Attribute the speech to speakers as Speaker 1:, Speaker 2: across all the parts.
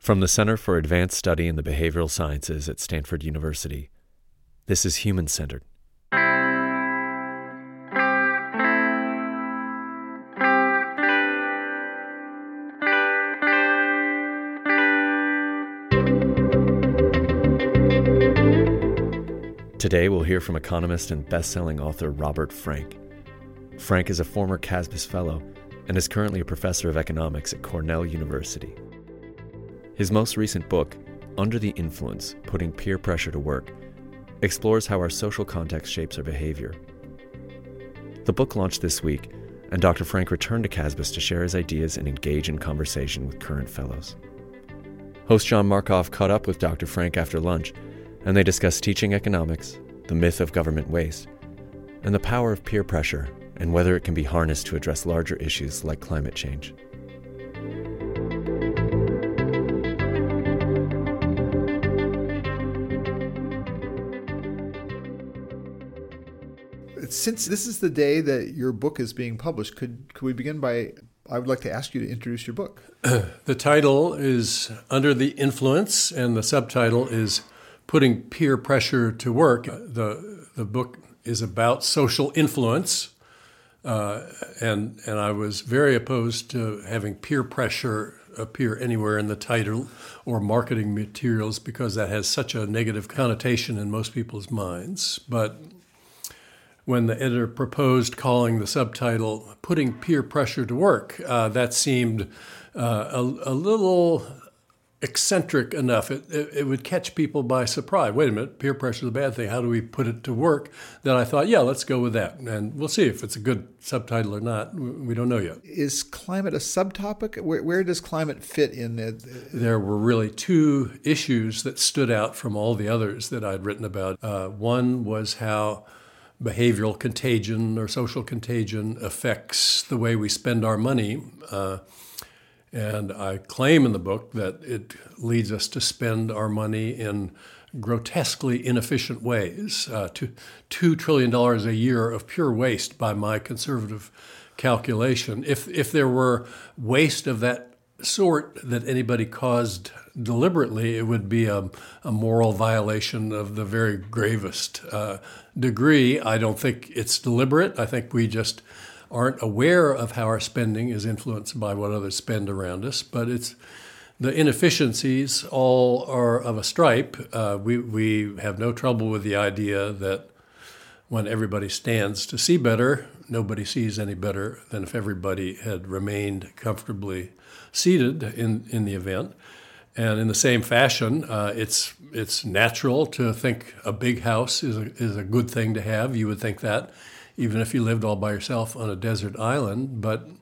Speaker 1: From the Center for Advanced Study in the Behavioral Sciences at Stanford University, this is Human Centered. Today we'll hear from economist and best-selling author Robert Frank. Frank is a former Casbis Fellow and is currently a professor of economics at Cornell University. His most recent book, Under the Influence: Putting Peer Pressure to Work, explores how our social context shapes our behavior. The book launched this week, and Dr. Frank returned to Casbis to share his ideas and engage in conversation with current fellows. Host John Markoff caught up with Dr. Frank after lunch, and they discussed teaching economics, the myth of government waste, and the power of peer pressure and whether it can be harnessed to address larger issues like climate change.
Speaker 2: Since this is the day that your book is being published, could we begin by, I would like to ask you to introduce your book.
Speaker 3: The title is Under the Influence, and the subtitle is Putting Peer Pressure to Work. The book is about social influence, and I was very opposed to having peer pressure appear anywhere in the title or marketing materials because that has such a negative connotation in most people's minds. But when the editor proposed calling the subtitle Putting Peer Pressure to Work, that seemed a little eccentric enough. It would catch people by surprise. Wait a minute, peer pressure is a bad thing. How do we put it to work? Then I thought, yeah, let's go with that. And we'll see if it's a good subtitle or not. We don't know yet.
Speaker 2: Is climate a subtopic? Where does climate fit in it?
Speaker 3: There were really two issues that stood out from all the others that I'd written about. One was how behavioral contagion or social contagion affects the way we spend our money. And I claim in the book that it leads us to spend our money in grotesquely inefficient ways. $2 trillion a year of pure waste by my conservative calculation. If there were waste of that sort that anybody caused deliberately, it would be a moral violation of the very gravest degree. I don't think it's deliberate. I think we just aren't aware of how our spending is influenced by what others spend around us. But it's the inefficiencies all are of a stripe. We have no trouble with the idea that when everybody stands to see better, nobody sees any better than if everybody had remained comfortably seated in the event. And in the same fashion, it's natural to think a big house is a good thing to have. You would think that even if you lived all by yourself on a desert island.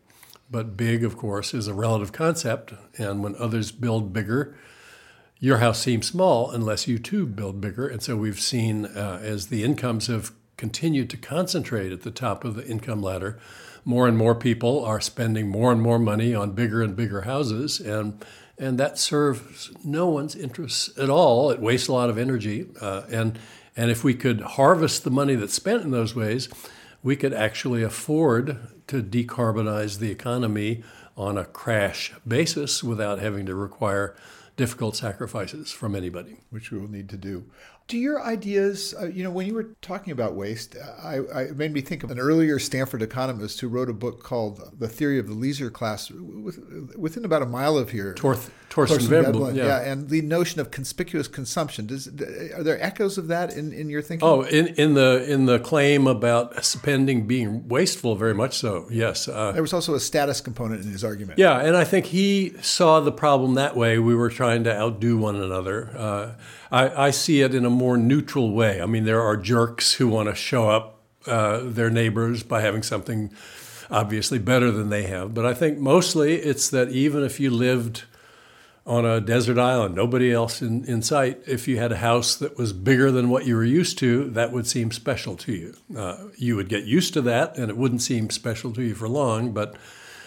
Speaker 3: But big, of course, is a relative concept. And when others build bigger, your house seems small unless you too build bigger. And so we've seen as the incomes have continued to concentrate at the top of the income ladder, more and more people are spending more and more money on bigger and bigger houses, and that serves no one's interests at all. It wastes a lot of energy, and if we could harvest the money that's spent in those ways, we could actually afford to decarbonize the economy on a crash basis without having to require difficult sacrifices from anybody.
Speaker 2: Which we will need to do. Do your ideas, when you were talking about waste, it made me think of an earlier Stanford economist who wrote a book called The Theory of the Leisure Class within about a mile of here.
Speaker 3: Thorsten Veblen,
Speaker 2: yeah. And the notion of conspicuous consumption. Are there echoes of that in your thinking?
Speaker 3: Oh, in the claim about spending being wasteful, very much so, yes.
Speaker 2: There was also a status component in his argument.
Speaker 3: Yeah, and I think he saw the problem that way. We were trying to outdo one another. I see it in a more neutral way. I mean, there are jerks who want to show up their neighbors by having something obviously better than they have. But I think mostly it's that even if you lived on a desert island, nobody else in sight, if you had a house that was bigger than what you were used to, that would seem special to you. You would get used to that, and it wouldn't seem special to you for long, but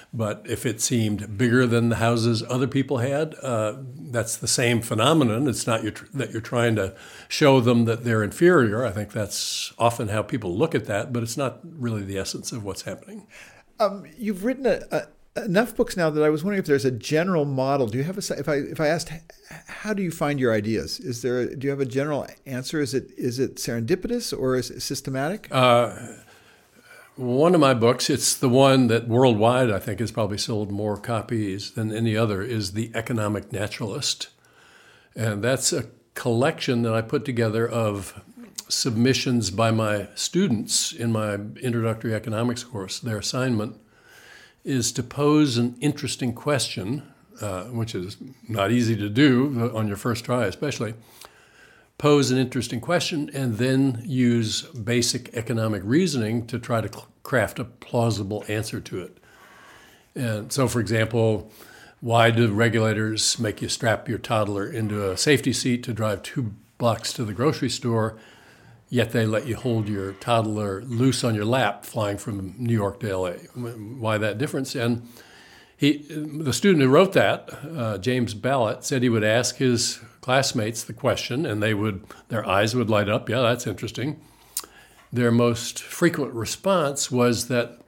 Speaker 3: if it seemed bigger than the houses other people had, that's the same phenomenon. It's not that you're trying to show them that they're inferior. I think that's often how people look at that, but it's not really the essence of what's happening.
Speaker 2: You've written enough books now that I was wondering if there's a general model. Do you have if I asked, how do you find your ideas? Do you have a general answer? Is it serendipitous or is it systematic?
Speaker 3: One of my books, it's the one that worldwide I think has probably sold more copies than any other, is The Economic Naturalist. And that's a collection that I put together of submissions by my students in my introductory economics course. Their assignment is to pose an interesting question, which is not easy to do on your first try especially. Pose an interesting question and then use basic economic reasoning to try to craft a plausible answer to it. And so, for example, why do regulators make you strap your toddler into a safety seat to drive 2 blocks to the grocery store, yet they let you hold your toddler loose on your lap flying from New York to LA? Why that difference? And the student who wrote that, James Ballot, said he would ask his classmates the question, and their eyes would light up. Yeah, that's interesting. Their most frequent response was that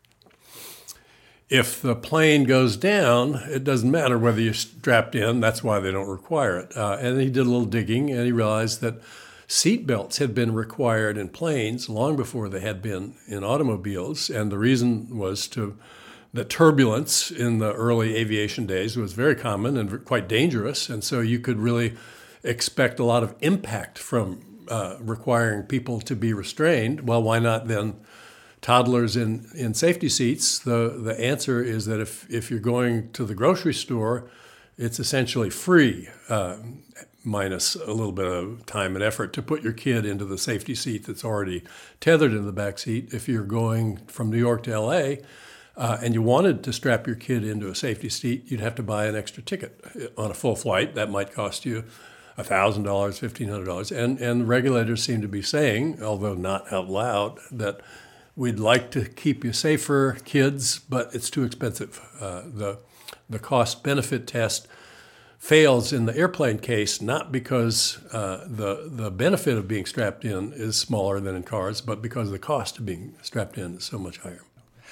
Speaker 3: if the plane goes down, it doesn't matter whether you're strapped in. That's why they don't require it. And he did a little digging, and he realized that seat belts had been required in planes long before they had been in automobiles, and the reason was that turbulence in the early aviation days was very common and quite dangerous, and so you could really expect a lot of impact from requiring people to be restrained. Well, why not then toddlers in safety seats? The answer is that if you're going to the grocery store, it's essentially free, minus a little bit of time and effort, to put your kid into the safety seat that's already tethered in the back seat. If you're going from New York to LA, and you wanted to strap your kid into a safety seat, you'd have to buy an extra ticket. On a full flight, that might cost you $1,000, $1,500. And regulators seem to be saying, although not out loud, that we'd like to keep you safer, kids, but it's too expensive. The cost-benefit test fails in the airplane case, not because the benefit of being strapped in is smaller than in cars, but because the cost of being strapped in is so much higher.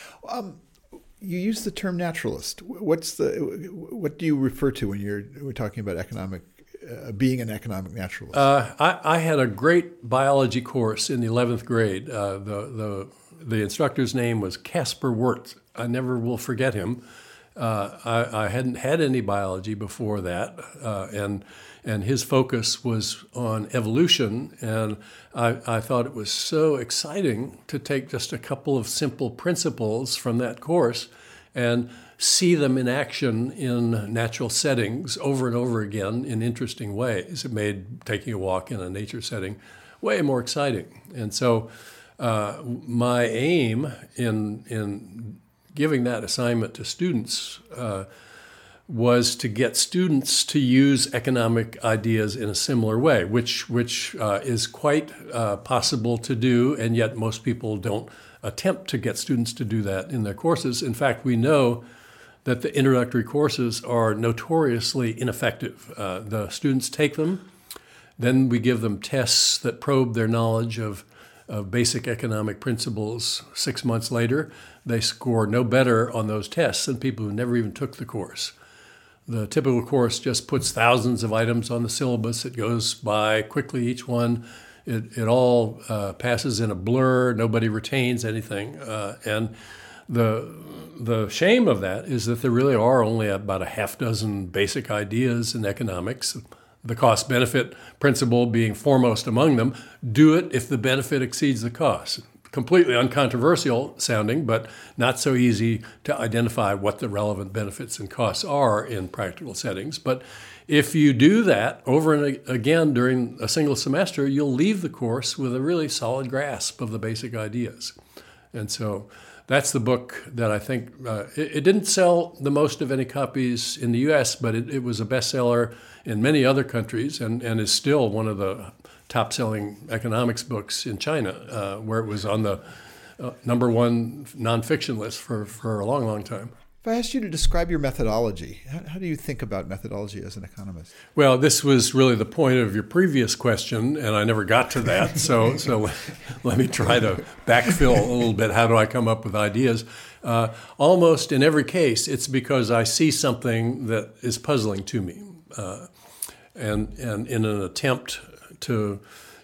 Speaker 2: You use the term naturalist. What do you refer to when we're talking about being an economic naturalist?
Speaker 3: I had a great biology course in the 11th grade. The instructor's name was Caspar Wirtz. I never will forget him. I hadn't had any biology before that, and his focus was on evolution, and I thought it was so exciting to take just a couple of simple principles from that course and see them in action in natural settings over and over again in interesting ways. It made taking a walk in a nature setting way more exciting. And so my aim in giving that assignment to students was to get students to use economic ideas in a similar way, which is quite possible to do, and yet most people don't attempt to get students to do that in their courses. In fact, we know that the introductory courses are notoriously ineffective. The students take them, then we give them tests that probe their knowledge of basic economic principles. 6 months later, they score no better on those tests than people who never even took the course. The typical course just puts thousands of items on the syllabus. It goes by quickly, each one. It all passes in a blur. Nobody retains anything. And the shame of that is that there really are only about a half dozen basic ideas in economics, the cost-benefit principle being foremost among them. Do it if the benefit exceeds the cost. Completely uncontroversial sounding, but not so easy to identify what the relevant benefits and costs are in practical settings. But if you do that over and again during a single semester, you'll leave the course with a really solid grasp of the basic ideas. And so that's the book that I think, it didn't sell the most of any copies in the U.S., but it was a bestseller in many other countries and is still one of the top-selling economics books in China, where it was on the number one nonfiction list for a long, long time.
Speaker 2: If I asked you to describe your methodology, how do you think about methodology as an economist?
Speaker 3: Well, this was really the point of your previous question, and I never got to that. So let me try to backfill a little bit. How do I come up with ideas? Almost in every case, it's because I see something that is puzzling to me, and in an attempt to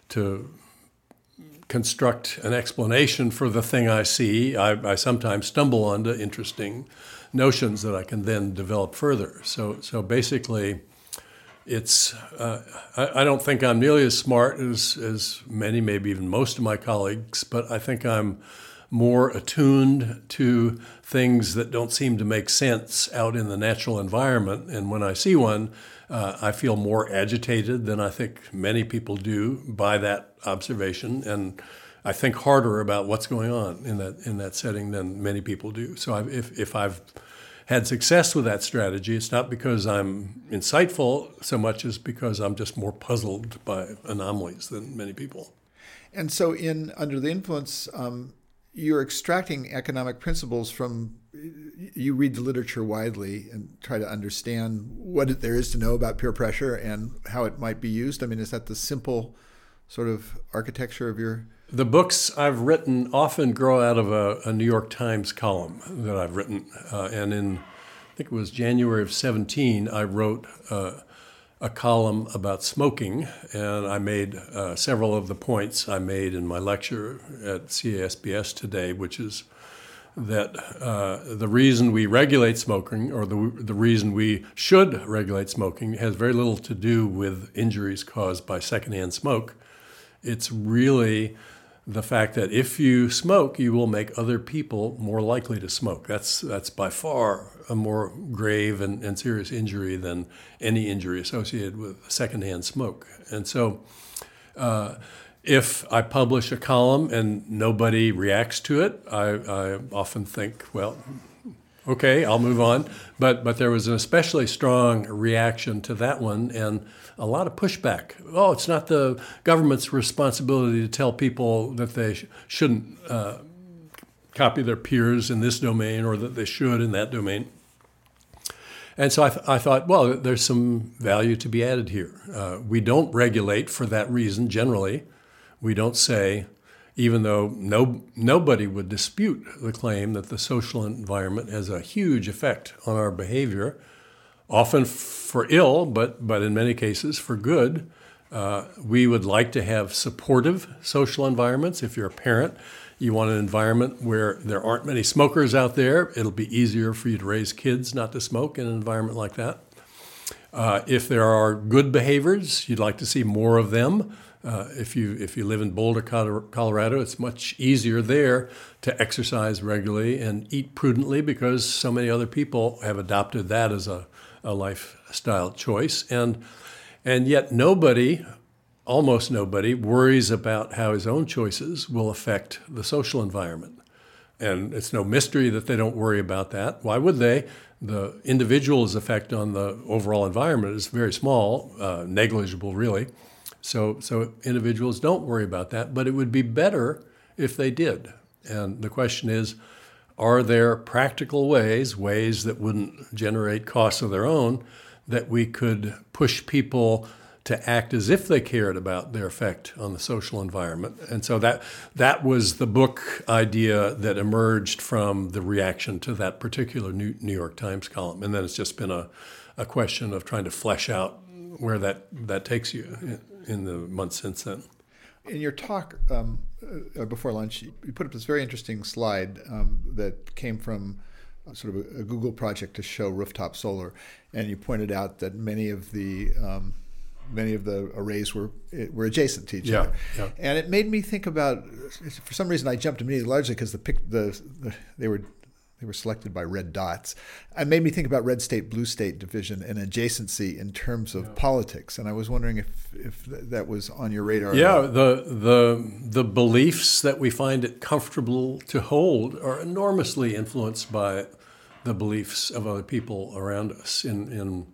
Speaker 3: construct an explanation for the thing I see, I sometimes stumble onto interesting notions that I can then develop further. So basically, it's I don't think I'm nearly as smart as many, maybe even most of my colleagues, but I think I'm more attuned to things that don't seem to make sense out in the natural environment. And when I see one, I feel more agitated than I think many people do by that observation, and I think harder about what's going on in that setting than many people do. So if I've had success with that strategy, it's not because I'm insightful so much as because I'm just more puzzled by anomalies than many people.
Speaker 2: And so Under the Influence, you're extracting economic principles from, you read the literature widely and try to understand what there is to know about peer pressure and how it might be used. I mean, is that the simple sort of architecture of your...
Speaker 3: The books I've written often grow out of a New York Times column that I've written. And in, I think it was January of 2017, I wrote a column about smoking, and I made several of the points I made in my lecture at CASBS today, which is that the reason we regulate smoking, or the reason we should regulate smoking, has very little to do with injuries caused by secondhand smoke. It's really the fact that if you smoke, you will make other people more likely to smoke. That's by far a more grave and serious injury than any injury associated with secondhand smoke. And so if I publish a column and nobody reacts to it, I often think, well, okay, I'll move on. But there was an especially strong reaction to that one, and a lot of pushback. Oh, it's not the government's responsibility to tell people that they shouldn't copy their peers in this domain, or that they should in that domain. And so I thought, well, there's some value to be added here. We don't regulate for that reason generally. We don't say, even though nobody would dispute the claim that the social environment has a huge effect on our behavior, often for ill, but in many cases for good. We would like to have supportive social environments. If you're a parent, you want an environment where there aren't many smokers out there. It'll be easier for you to raise kids not to smoke in an environment like that. If there are good behaviors, you'd like to see more of them. If you live in Boulder, Colorado, it's much easier there to exercise regularly and eat prudently because so many other people have adopted that as a lifestyle choice. And yet almost nobody, worries about how his own choices will affect the social environment. And it's no mystery that they don't worry about that. Why would they? The individual's effect on the overall environment is very small, negligible really. So individuals don't worry about that, but it would be better if they did. And the question is, are there practical ways that wouldn't generate costs of their own, that we could push people to act as if they cared about their effect on the social environment? And so that was the book idea that emerged from the reaction to that particular New York Times column. And then it's just been a question of trying to flesh out where that takes you in the months since then.
Speaker 2: In your talk before lunch, you put up this very interesting slide that came from sort of a Google project to show rooftop solar, and you pointed out that many of the arrays were adjacent to each other. Yeah. And it made me think about, for some reason I jumped immediately, largely because they were selected by red dots. It made me think about red state, blue state division and adjacency in terms of politics. And I was wondering if that was on your radar.
Speaker 3: Yeah, the beliefs that we find it comfortable to hold are enormously influenced by the beliefs of other people around us. In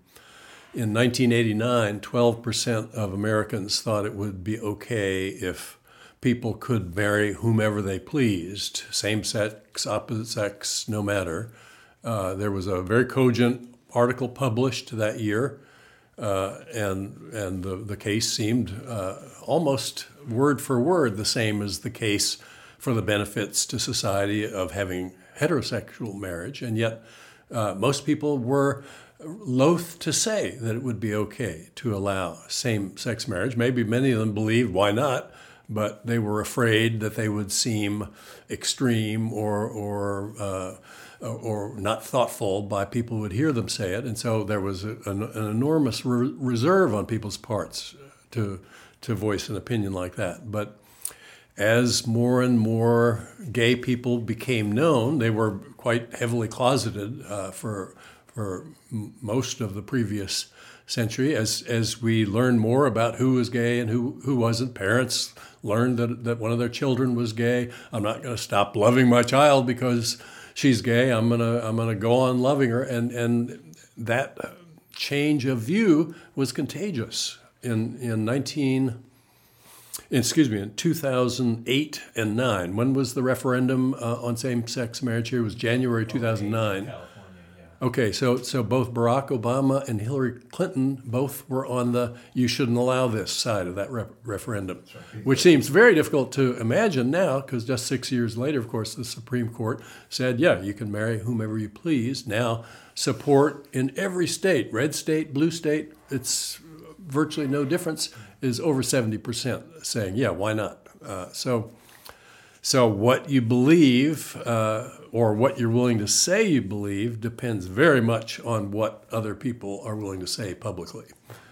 Speaker 3: 1989, 12% of Americans thought it would be okay if people could marry whomever they pleased, same sex, opposite sex, no matter. There was a very cogent article published that year, and the case seemed almost word for word the same as the case for the benefits to society of having heterosexual marriage, and yet most people were loath to say that it would be okay to allow same-sex marriage. Maybe many of them believed, why not? But they were afraid that they would seem extreme or not thoughtful by people who would hear them say it. And so there was an enormous reserve on people's parts to voice an opinion like that. But as more and more gay people became known, they were quite heavily closeted for most of the previous century. As we learned more about who was gay and who wasn't, parents learned that one of their children was gay. I'm not going to stop loving my child because she's gay. I'm gonna go on loving her, and that change of view was contagious. In 2008 and 9. When was the referendum on same-sex marriage here? It was January 2009.
Speaker 1: California, yeah.
Speaker 3: Okay, so both Barack Obama and Hillary Clinton both were on the "you shouldn't allow this" side of that referendum, which seems very difficult to imagine now, because just 6 years later, of course, the Supreme Court said, yeah, you can marry whomever you please. Now, support in every state, red state, blue state, it's virtually no difference, is over 70% saying, yeah, why not? So what you believe or what you're willing to say you believe depends very much on what other people are willing to say publicly.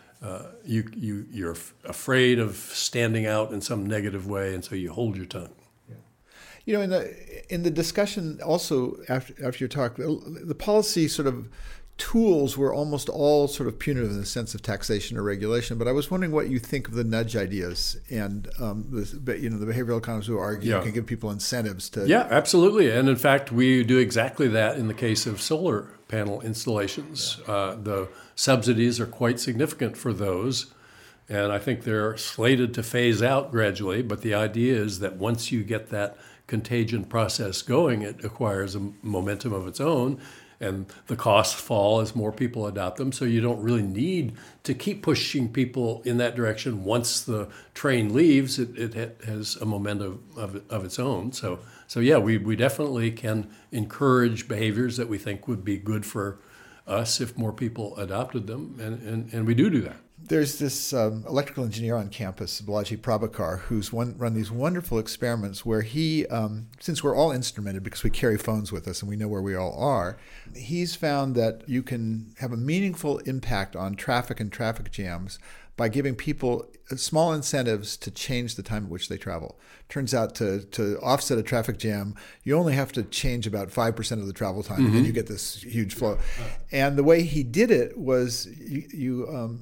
Speaker 3: You're afraid of standing out in some negative way, and so you hold your tongue.
Speaker 2: You know, in the discussion also after your talk, the policy sort of tools were almost all sort of punitive in the sense of taxation or regulation. But I was wondering what you think of the nudge ideas and the behavioral economists who argue you can give people incentives to.
Speaker 3: Yeah, absolutely. And in fact, we do exactly that in the case of solar panel installations. The subsidies are quite significant for those. And I think they're slated to phase out gradually. But the idea is that once you get that contagion process going, it acquires a momentum of its own. And the costs fall as more people adopt them. So you don't really need to keep pushing people in that direction. Once the train leaves, it has a momentum of its own. So yeah, we definitely can encourage behaviors that we think would be good for us if more people adopted them. And we do that.
Speaker 2: There's this electrical engineer on campus, Balaji Prabhakar, who's run these wonderful experiments where he, since we're all instrumented because we carry phones with us and we know where we all are, he's found that you can have a meaningful impact on traffic and traffic jams by giving people small incentives to change the time at which they travel. Turns out to offset a traffic jam, you only have to change about 5% of the travel time, and then you get this huge flow. And the way he did it was you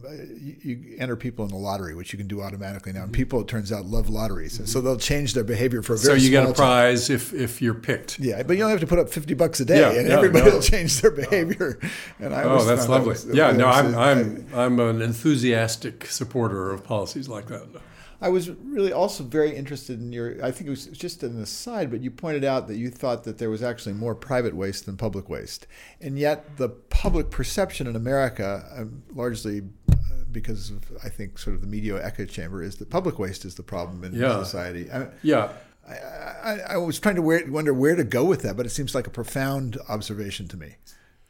Speaker 2: enter people in the lottery, which you can do automatically now. And people, it turns out, love lotteries. And so they'll change their behavior for a very small time.
Speaker 3: So you get a prize if you're picked.
Speaker 2: Yeah, but you only have to put up $50 a day, and everybody will change their behavior. And I always
Speaker 3: that's
Speaker 2: found
Speaker 3: lovely. I'm an enthusiastic supporter of policies like that.
Speaker 2: I was really also very interested in I think it was just an aside, but you pointed out that you thought that there was actually more private waste than public waste. And yet the public perception in America, largely because of, I think, sort of the media echo chamber, is that public waste is the problem in society. I was trying to wonder where to go with that, but it seems like a profound observation to me.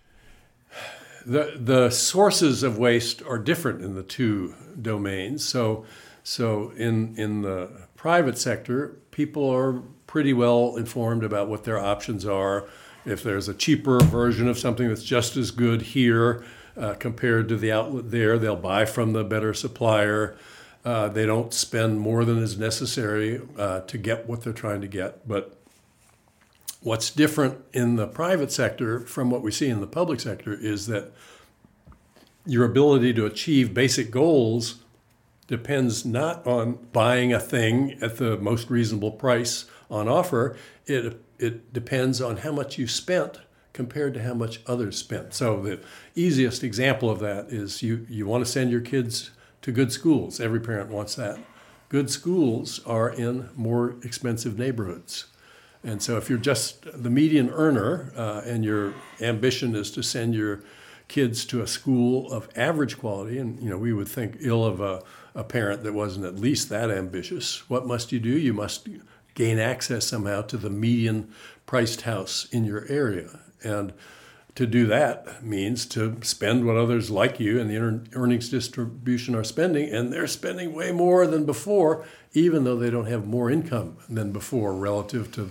Speaker 3: The sources of waste are different in the two domains. So in the private sector, people are pretty well informed about what their options are. If there's a cheaper version of something that's just as good here compared to the outlet there, they'll buy from the better supplier. They don't spend more than is necessary to get what they're trying to get. But what's different in the private sector from what we see in the public sector is that your ability to achieve basic goals depends not on buying a thing at the most reasonable price on offer. It depends on how much you spent compared to how much others spent. So the easiest example of that is you want to send your kids to good schools. Every parent wants that. Good schools are in more expensive neighborhoods. And so if you're just the median earner and your ambition is to send your kids to a school of average quality, and we would think ill of a parent that wasn't at least that ambitious, what must you do? You must gain access somehow to the median priced house in your area. And to do that means to spend what others like you in the earnings distribution are spending, and they're spending way more than before, even though they don't have more income than before relative to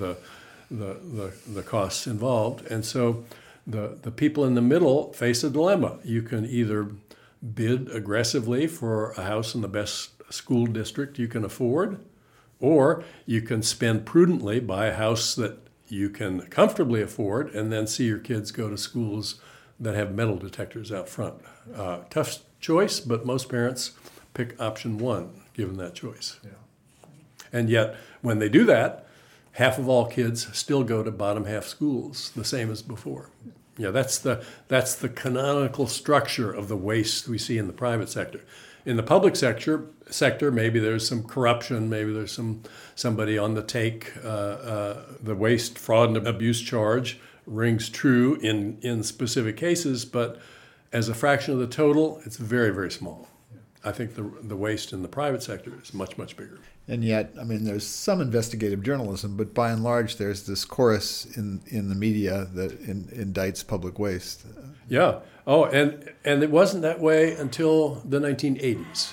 Speaker 3: the costs involved. And so the people in the middle face a dilemma. You can either bid aggressively for a house in the best school district you can afford, or you can spend prudently, buy a house that you can comfortably afford, and then see your kids go to schools that have metal detectors out front. Tough choice, but most parents pick option one, given that choice.
Speaker 2: Yeah.
Speaker 3: And yet, when they do that, half of all kids still go to bottom half schools, the same as before. That's the canonical structure of the waste we see in the private sector. In the public sector, maybe there's some corruption, maybe there's somebody on the take. The waste, fraud, and abuse charge rings true in specific cases, but as a fraction of the total, it's very, very small. I think the waste in the private sector is much, much bigger.
Speaker 2: And yet, there's some investigative journalism, but by and large, there's this chorus in the media that indicts public waste.
Speaker 3: Yeah. Oh, and it wasn't that way until the 1980s.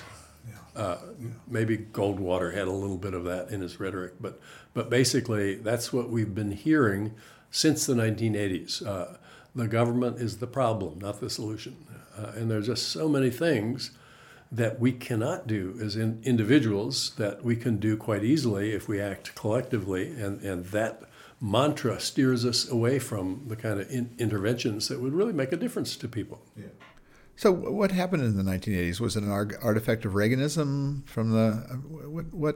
Speaker 3: Maybe Goldwater had a little bit of that in his rhetoric, but basically that's what we've been hearing since the 1980s. The government is the problem, not the solution. And there's just so many things that we cannot do as individuals that we can do quite easily if we act collectively, and that mantra steers us away from the kind of interventions that would really make a difference to people.
Speaker 2: Yeah. So what happened in the 1980s? Was it an artifact of Reaganism from the what?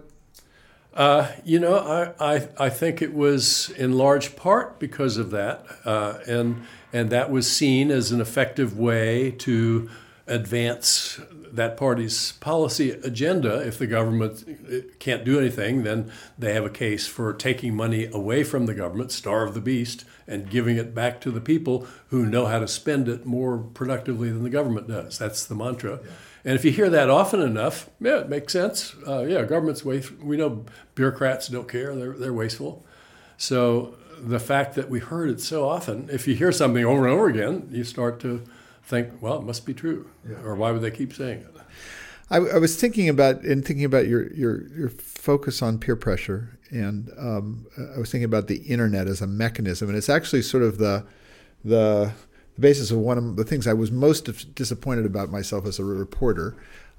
Speaker 3: I think it was in large part because of that, and that was seen as an effective way to advance that party's policy agenda. If the government can't do anything, then they have a case for taking money away from the government, starve the beast, and giving it back to the people who know how to spend it more productively than the government does. That's the mantra. Yeah. And if you hear that often enough, it makes sense. Government's wasteful. We know bureaucrats don't care. They're wasteful. So the fact that we heard it so often, if you hear something over and over again, you start to think, well, it must be true, or why would they keep saying it?
Speaker 2: I was thinking about your focus on peer pressure, and I was thinking about the internet as a mechanism, and it's actually sort of the basis of one of the things I was most disappointed about myself as a reporter.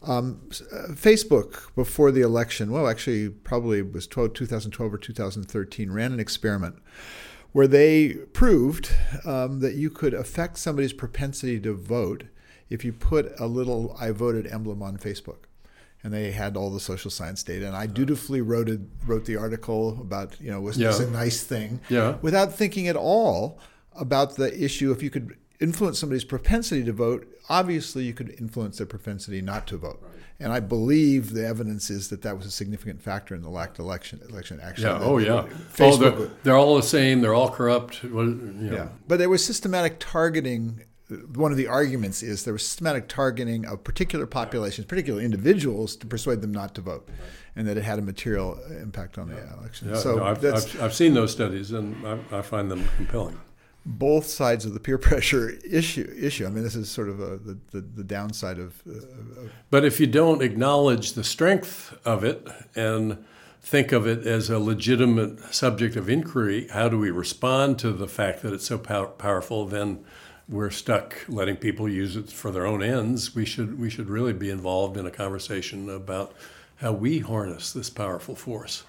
Speaker 2: Facebook, before the election, actually probably it was 2012 or 2013, ran an experiment where they proved that you could affect somebody's propensity to vote if you put a little "I voted" emblem on Facebook. And they had all the social science data. And I dutifully wrote the article about, was this a nice thing?
Speaker 3: Yeah.
Speaker 2: Without thinking at all about the issue. If you could influence somebody's propensity to vote, obviously you could influence their propensity not to vote. Right. And I believe the evidence is that was a significant factor in the lacked election actually.
Speaker 3: Yeah.
Speaker 2: Facebook,
Speaker 3: they're all the same. They're all corrupt.
Speaker 2: Yeah. But there was systematic targeting. One of the arguments is there was systematic targeting of particular populations, particular individuals, to persuade them not to vote, and that it had a material impact on the election.
Speaker 3: I've seen those studies, and I find them compelling.
Speaker 2: Both sides of the peer pressure issue. This is sort of the downside of.
Speaker 3: But if you don't acknowledge the strength of it and think of it as a legitimate subject of inquiry, how do we respond to the fact that it's so powerful? Then we're stuck letting people use it for their own ends. We should really be involved in a conversation about how we harness this powerful force.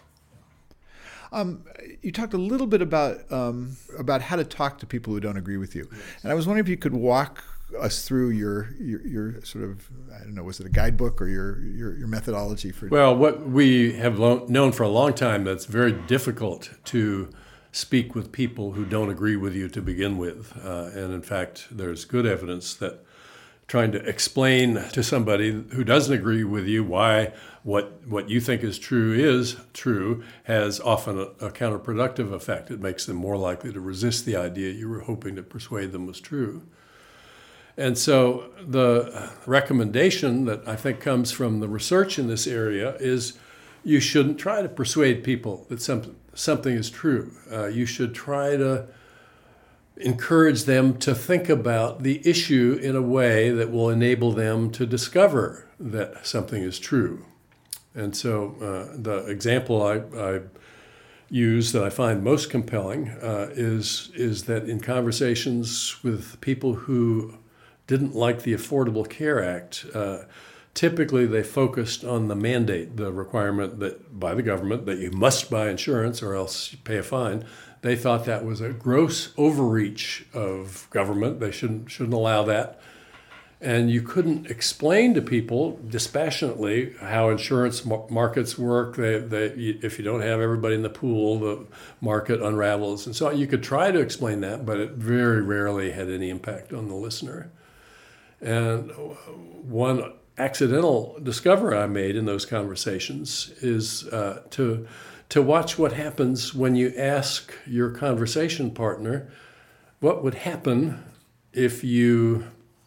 Speaker 2: You talked a little bit about how to talk to people who don't agree with you, and I was wondering if you could walk us through your sort of, I don't know, was it a guidebook or your methodology for?
Speaker 3: Well, what we have known for a long time, that's very difficult to speak with people who don't agree with you to begin with, and in fact, there's good evidence that trying to explain to somebody who doesn't agree with you why what you think is true has often a counterproductive effect. It makes them more likely to resist the idea you were hoping to persuade them was true. And so the recommendation that I think comes from the research in this area is you shouldn't try to persuade people that something is true. You should try to encourage them to think about the issue in a way that will enable them to discover that something is true. And so the example I use that I find most compelling is that in conversations with people who didn't like the Affordable Care Act, typically they focused on the mandate, the requirement that by the government that you must buy insurance or else you pay a fine. They thought that was a gross overreach of government. They shouldn't allow that. And you couldn't explain to people dispassionately how insurance markets work. If you don't have everybody in the pool, the market unravels. And so you could try to explain that, but it very rarely had any impact on the listener. And one accidental discovery I made in those conversations is to watch what happens when you ask your conversation partner what would happen if you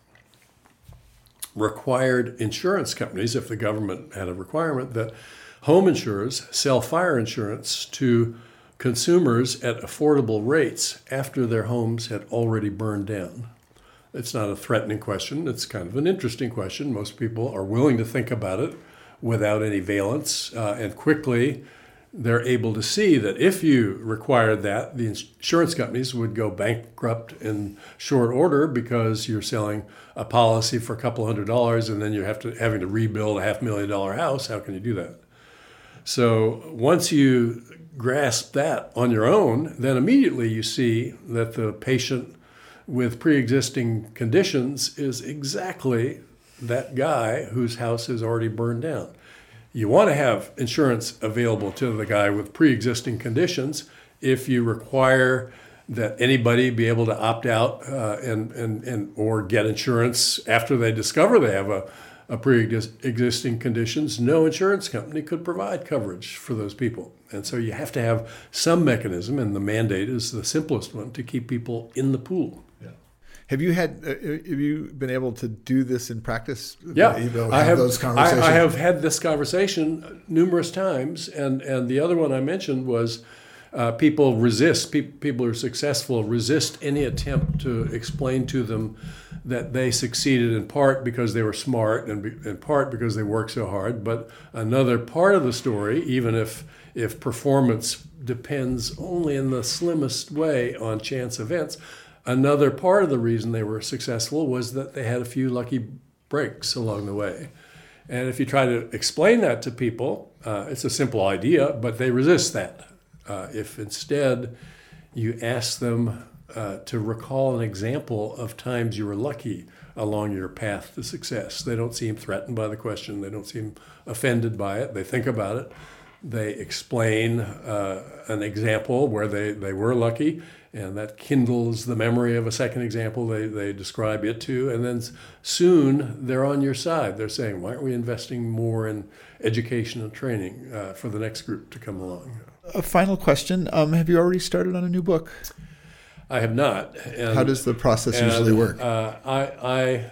Speaker 3: required insurance companies, if the government had a requirement that home insurers sell fire insurance to consumers at affordable rates after their homes had already burned down. It's not a threatening question. It's kind of an interesting question. Most people are willing to think about it without any valence, and quickly they're able to see that if you required that, the insurance companies would go bankrupt in short order because you're selling a policy for a couple $100 and then you're having to rebuild a $500,000 house. How can you do that? So once you grasp that on your own, then immediately you see that the patient with pre-existing conditions is exactly that guy whose house is already burned down. You want to have insurance available to the guy with pre-existing conditions. If you require that anybody be able to opt out or get insurance after they discover they have a pre-existing conditions, no insurance company could provide coverage for those people. And so you have to have some mechanism, and the mandate is the simplest one, to keep people in the pool.
Speaker 2: Have you been able to do this in practice?
Speaker 3: Yeah,
Speaker 2: I have those conversations.
Speaker 3: I have had this conversation numerous times, and the other one I mentioned was people resist. People who are successful resist any attempt to explain to them that they succeeded in part because they were smart and in part because they worked so hard. But another part of the story, even if performance depends only in the slimmest way on chance events, another part of the reason they were successful was that they had a few lucky breaks along the way. And if you try to explain that to people, it's a simple idea, but they resist that. If instead you ask them to recall an example of times you were lucky along your path to success, they don't seem threatened by the question. They don't seem offended by it. They think about it. They explain an example where they were lucky, and that kindles the memory of a second example they describe it to, and then soon they're on your side. They're saying, why aren't we investing more in education and training for the next group to come along?
Speaker 2: A final question. Have you already started on a new book?
Speaker 3: I have not. And,
Speaker 2: how does the process usually work?
Speaker 3: I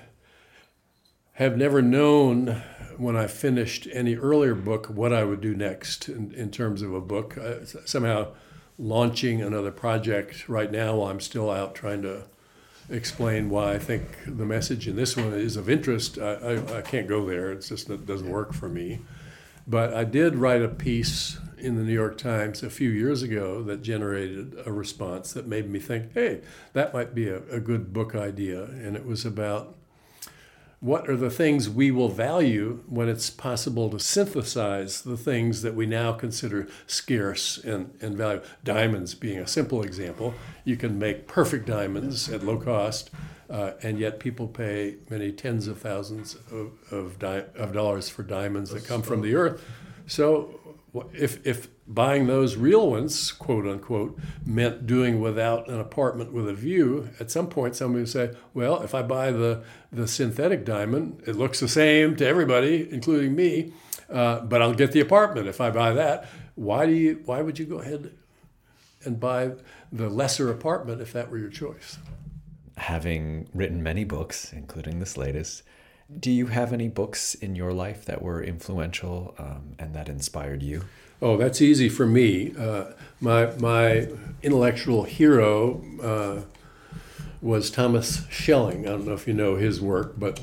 Speaker 3: have never known when I finished any earlier book what I would do next in terms of a book. Somehow launching another project right now while I'm still out trying to explain why I think the message in this one is of interest. I can't go there. It's just that it doesn't work for me. But I did write a piece in the New York Times a few years ago that generated a response that made me think, hey, that might be a good book idea. And it was about what are the things we will value when it's possible to synthesize the things that we now consider scarce and valuable. Diamonds being a simple example. You can make perfect diamonds at low cost, and yet people pay many tens of thousands of dollars for diamonds that come from the earth. So if buying those real ones, quote unquote, meant doing without an apartment with a view, at some point somebody would say, well, if I buy the synthetic diamond, it looks the same to everybody, including me, but I'll get the apartment if I buy that. Why would you go ahead and buy the lesser apartment if that were your choice?
Speaker 1: Having written many books, including this latest, do you have any books in your life that were influential and that inspired you?
Speaker 3: Oh, that's easy for me. My intellectual hero was Thomas Schelling. I don't know if you know his work, but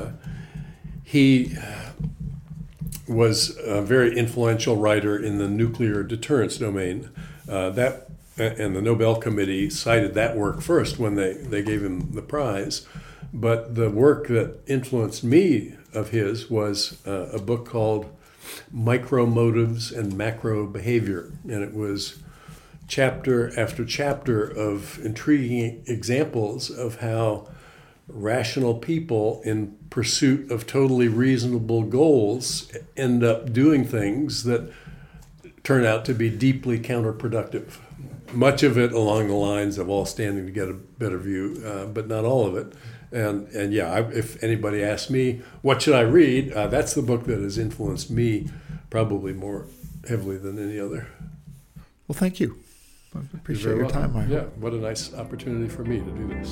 Speaker 3: he was a very influential writer in the nuclear deterrence domain. And the Nobel Committee cited that work first when they gave him the prize. But the work that influenced me of his was a book called Micro Motives and Macro Behavior. And it was chapter after chapter of intriguing examples of how rational people in pursuit of totally reasonable goals end up doing things that turn out to be deeply counterproductive. Much of it along the lines of all standing to get a better view, but not all of it. And yeah, if anybody asks me, what should I read? That's the book that has influenced me probably more heavily than any other.
Speaker 2: Well, thank you. I appreciate your time, Michael.
Speaker 3: Yeah, what a nice opportunity for me to do this.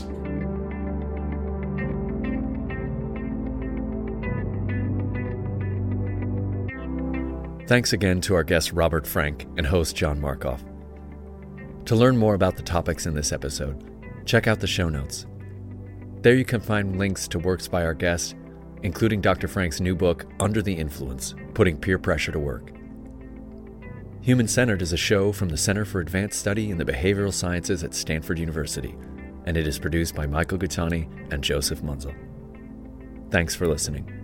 Speaker 1: Thanks again to our guest Robert Frank and host John Markoff. To learn more about the topics in this episode, check out the show notes. There you can find links to works by our guest, including Dr. Frank's new book, Under the Influence, Putting Peer Pressure to Work. Human Centered is a show from the Center for Advanced Study in the Behavioral Sciences at Stanford University, and it is produced by Michael Guttani and Joseph Munzel. Thanks for listening.